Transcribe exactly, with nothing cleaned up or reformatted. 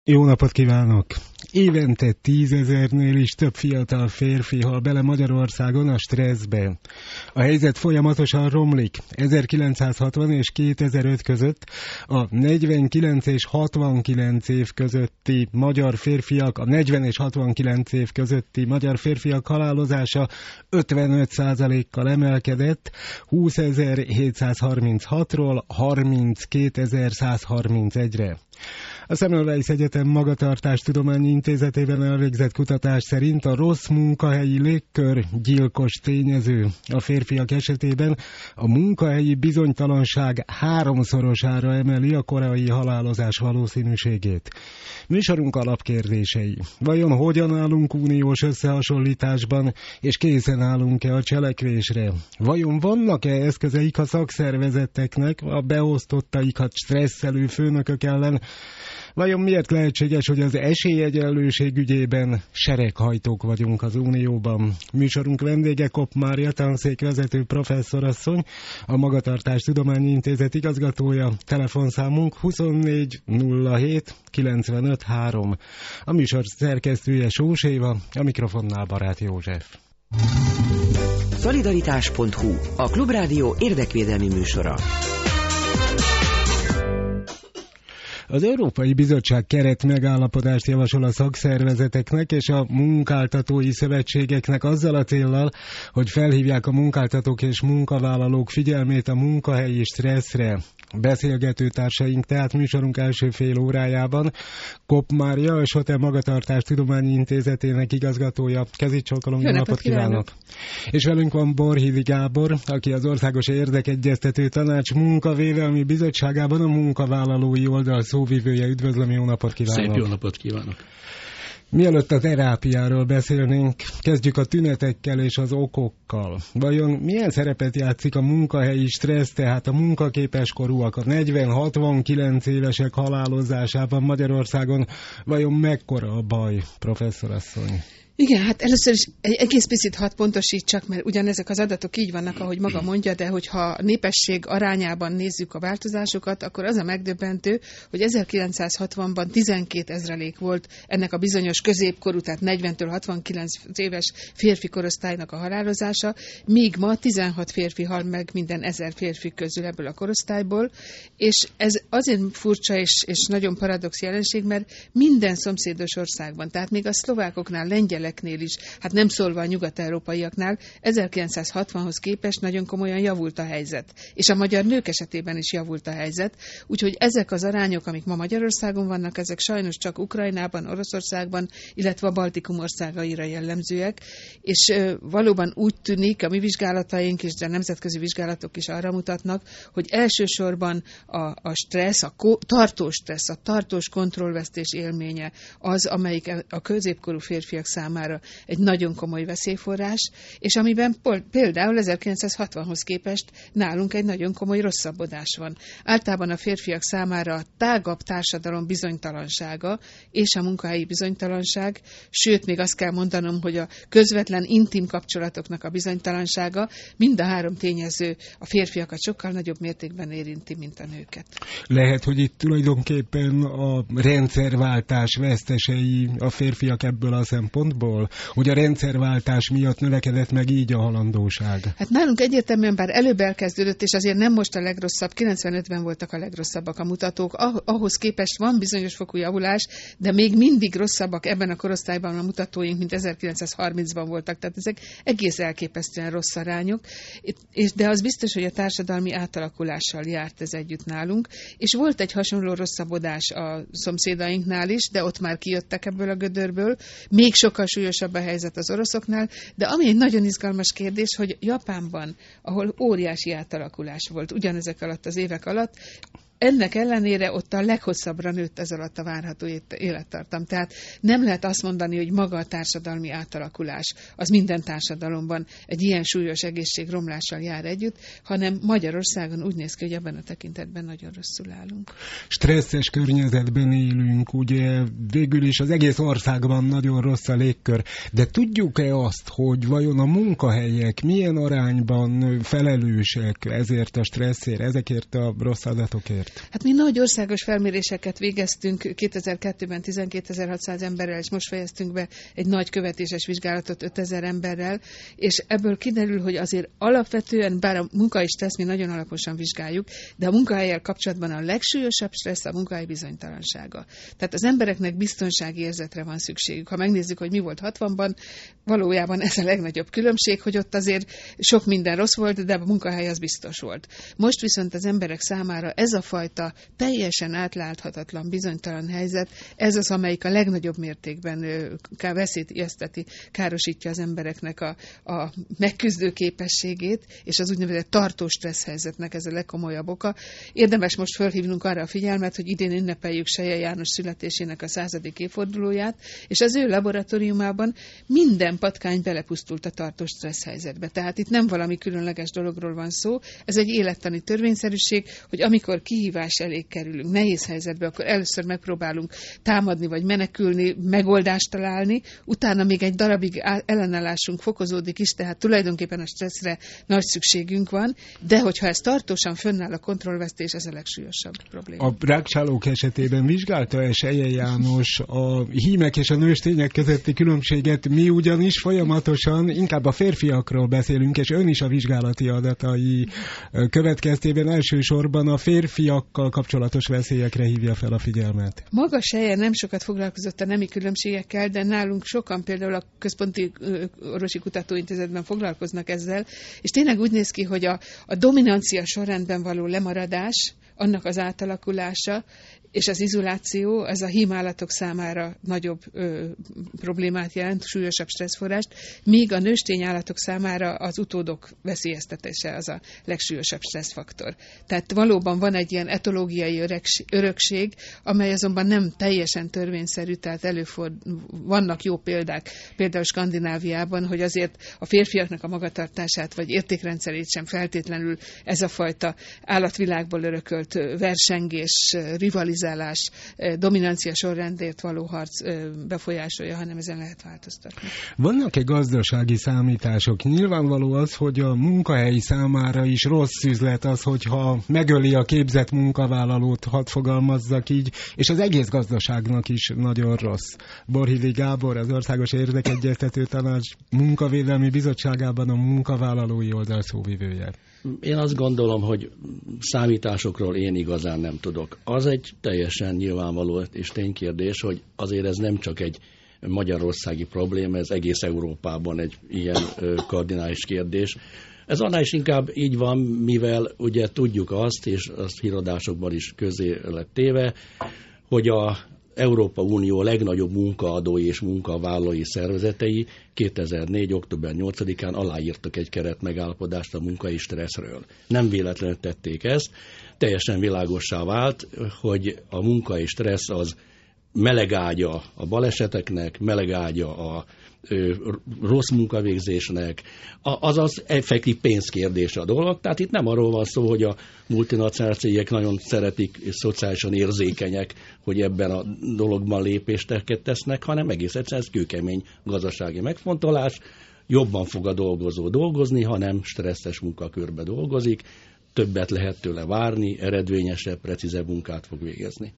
Jó napot kívánok! Évente tízezernél is több fiatal férfi hal bele Magyarországon a stresszbe. A helyzet folyamatosan romlik. ezerkilencszázhatvan és kétezer-öt között a negyvenkilenc és hatvankilenc év közötti magyar férfiak, a negyven és hatvankilenc év közötti magyar férfiak halálozása ötvenöt százalékkal emelkedett, húszezer-hétszázharminchatról harminckétezer-százharmincegyre. A Semmelweis Egyetem Magatartástudományi Intézetében elvégzett kutatás szerint a rossz munkahelyi légkör gyilkos tényező. A férfiak esetében a munkahelyi bizonytalanság háromszorosára emeli a korai halálozás valószínűségét. Műsorunk alapkérdései. Vajon hogyan állunk uniós összehasonlításban, és készen állunk-e a cselekvésre? Vajon vannak-e eszközeik a szakszervezeteknek a beosztottaikat stresszelő főnökök ellen? Vajon miért lehetséges, hogy az esélyegyenlőség ügyében sereghajtók vagyunk az Unióban? Műsorunk vendége Kopp Mária, tanszékvezető professzorasszony, a Magatartástudományi Intézet igazgatója, telefonszámunk huszonnégy nulla hét kilencvenöt három. A műsor szerkesztője Sós Éva, a mikrofonnál Barát József. Szolidaritás pont hu, a Klubrádió érdekvédelmi műsora. Az Európai Bizottság keret megállapodást javasol a szakszervezeteknek és a munkáltatói szövetségeknek azzal a céllal, hogy felhívják a munkáltatók és munkavállalók figyelmét a munkahelyi stresszre. Beszélgető társaink tehát műsorunk első fél órájában Kopp Mária, a SOTE Magatartástudományi Intézetének igazgatója. Kezicsokolom, jó napot kívánok! És velünk van Borhidi Gábor, aki az Országos Érdekegyeztető Tanács Munkavédelmi Bizottságában a munkavállalói oldal szóvivője. Üdvözlöm, jó napot kívánok! Szép jó napot kívánok! Mielőtt a terápiáról beszélnénk, kezdjük a tünetekkel és az okokkal. Vajon milyen szerepet játszik a munkahelyi stressz, tehát a munkaképes korúak, a negyven-hatvankilenc évesek halálozásában Magyarországon? Vajon mekkora a baj, professzorasszony? Igen, hát először is egy egész picit hadd pontosítsak, mert ugyanezek az adatok így vannak, ahogy maga mondja, de hogyha a népesség arányában nézzük a változásokat, akkor az a megdöbbentő, hogy ezerkilencszázhatvanban tizenkét ezrelék volt ennek a bizonyos középkorú, tehát negyventől hatvankilenc éves férfi korosztálynak a halálozása, míg ma tizenhat férfi hal meg minden ezer férfi közül ebből a korosztályból, és ez azért furcsa és, és nagyon paradox jelenség, mert minden szomszédos országban, tehát még a szlovákoknál, lengyelek, is, hát nem szólva a nyugat-európaiaknál, ezerkilencszázhatvanhoz képest nagyon komolyan javult a helyzet. És a magyar nők esetében is javult a helyzet. Úgyhogy ezek az arányok, amik ma Magyarországon vannak, ezek sajnos csak Ukrajnában, Oroszországban, illetve a Baltikum országaira jellemzőek. És ö, valóban úgy tűnik, a mi vizsgálataink és a nemzetközi vizsgálatok is arra mutatnak, hogy elsősorban a, a stressz, a ko- tartós stressz, a tartós kontrollvesztés élménye az, amelyik a középkorú férfiak számára egy nagyon komoly veszélyforrás, és amiben például ezerkilencszázhatvanhoz képest nálunk egy nagyon komoly rosszabbodás van. Általában a férfiak számára a tágabb társadalom bizonytalansága és a munkahelyi bizonytalanság, sőt, még azt kell mondanom, hogy a közvetlen intim kapcsolatoknak a bizonytalansága, mind a három tényező a férfiakat sokkal nagyobb mértékben érinti, mint a nőket. Lehet, hogy itt tulajdonképpen a rendszerváltás vesztesei a férfiak ebből a szempontból, hogy a rendszerváltás miatt növekedett meg így a halandóság? Hát nálunk egyértelműen bár előbb elkezdődött, és azért nem most a legrosszabb, kilencvenötben voltak a legrosszabbak a mutatók, ah, ahhoz képest van bizonyos fokú javulás, de még mindig rosszabbak ebben a korosztályban a mutatóink, mint ezerkilencszázharmincban voltak, tehát ezek egész elképesztően rossz arányok, és de az biztos, hogy a társadalmi átalakulással járt ez együtt nálunk, és volt egy hasonló rosszabbodás a szomszédainknál is, de ott már kijöttek ebből a gödörből, még sokkal súlyosabb a helyzet az oroszoknál, de ami egy nagyon izgalmas kérdés, hogy Japánban, ahol óriási átalakulás volt ugyanezek alatt az évek alatt, ennek ellenére ott a leghosszabbra nőtt ez alatt a várható élettartam. Tehát nem lehet azt mondani, hogy maga a társadalmi átalakulás az minden társadalomban egy ilyen súlyos egészségromlással jár együtt, hanem Magyarországon úgy néz ki, hogy ebben a tekintetben nagyon rosszul állunk. Stresszes környezetben élünk, ugye végül is az egész országban nagyon rossz a légkör, de tudjuk-e azt, hogy vajon a munkahelyek milyen arányban felelősek ezért a stresszért, ezekért a rossz adatokért? miért? Hát mi nagy országos felméréseket végeztünk kétezer-kettőben tizenkétezer-hatszáz emberrel, és most fejeztünk be egy nagy követéses vizsgálatot ötezer emberrel, és ebből kiderül, hogy azért alapvetően, bár a munkai stressz mi nagyon alaposan vizsgáljuk, de a munkahellyel kapcsolatban a legsúlyosabb stressz a munkahelyi bizonytalansága. Tehát az embereknek biztonsági érzetre van szükségük. Ha megnézzük, hogy mi volt hatvanban, valójában ez a legnagyobb különbség, hogy ott azért sok minden rossz volt, de a munkahely az biztos volt. Most viszont az emberek számára ez a fajta teljesen átláthatatlan, bizonytalan helyzet, ez az, amelyik a legnagyobb mértékben veszélyt ijeszteti, károsítja az embereknek a, a megküzdő képességét, és az úgynevezett tartós stressz helyzetnek ez a legkomolyabb oka. Érdemes most fölhívnunk arra a figyelmet, hogy idén ünnepeljük Selye János születésének a századik évfordulóját, és az ő laboratóriumában minden patkány belepusztult a tartós stressz helyzetbe. Tehát itt nem valami különleges dologról van szó, ez egy élettani törvényszerűség, hogy amikor kihívás elé kerülünk, nehéz helyzetbe, akkor először megpróbálunk támadni vagy menekülni, megoldást találni, utána még egy darabig ellenállásunk fokozódik is, tehát tulajdonképpen a stresszre nagy szükségünk van, de hogyha ez tartósan fönnáll a kontrollvesztés, ez a legsúlyosabb probléma. A rákcsálók esetében vizsgálta-e Selye János a hímek és a nőstények közötti különbséget? Mi ugyanis folyamatosan inkább a férfiakról beszélünk, és ön is a vizsgálati adatai következtében elsősorban a férfiakkal kapcsolatos veszélyekre hívja fel a figyelmet. Maga Selye nem sokat foglalkozott a nemi különbségekkel, de nálunk sokan például a Központi Orvosi Kutatóintézetben foglalkoznak ezzel, és tényleg úgy néz ki, hogy a, a dominancia sorrendben való lemaradás, annak az átalakulása, és az izoláció, ez a hímállatok számára nagyobb ö, problémát jelent, súlyosabb stresszforrást, míg a nőstényállatok számára az utódok veszélyeztetése az a legsúlyosabb stresszfaktor. Tehát valóban van egy ilyen etológiai örökség, amely azonban nem teljesen törvényszerű, tehát előford, vannak jó példák, például Skandináviában, hogy azért a férfiaknak a magatartását vagy értékrendszerét sem feltétlenül ez a fajta állatvilágból örökölt versengés, rivalizálás, dominancia sorrendért való harc befolyásolja, hanem ezen lehet változtatni. Vannak-e gazdasági számítások? Nyilvánvaló az, hogy a munkahelyi számára is rossz üzlet az, hogyha megöli a képzett munkavállalót, hadd fogalmazzak így, és az egész gazdaságnak is nagyon rossz. Borhidi Gábor, az Országos Érdekegyeztető Tanács Munkavédelmi Bizottságában a munkavállalói oldal szóvivője. Én azt gondolom, hogy számításokról én igazán nem tudok. Az egy teljesen nyilvánvaló és ténykérdés, hogy azért ez nem csak egy magyarországi probléma, ez egész Európában egy ilyen kardinális kérdés. Ez annál is inkább így van, mivel ugye tudjuk azt, és azt híradásokban is közé lett téve, hogy a Európa Unió legnagyobb munkaadói és munkavállalói szervezetei kétezer-négy. október nyolcadikán aláírtak egy keretmegállapodást a munkai stresszről. Nem véletlenül tették ezt, teljesen világossá vált, hogy a munkai stressz az melegágya a baleseteknek, melegágya a ö, rossz munkavégzésnek, azaz effektív pénzkérdése a dolog. Tehát itt nem arról van szó, hogy a multinacionális cégek nagyon szeretik és szociálisan érzékenyek, hogy ebben a dologban lépéseket tesznek, hanem egész egyszerűen ez kőkemény gazdasági megfontolás. Jobban fog a dolgozó dolgozni, hanem stresszes munkakörbe dolgozik, többet lehet tőle várni, eredményesebb, precízebb munkát fog végezni.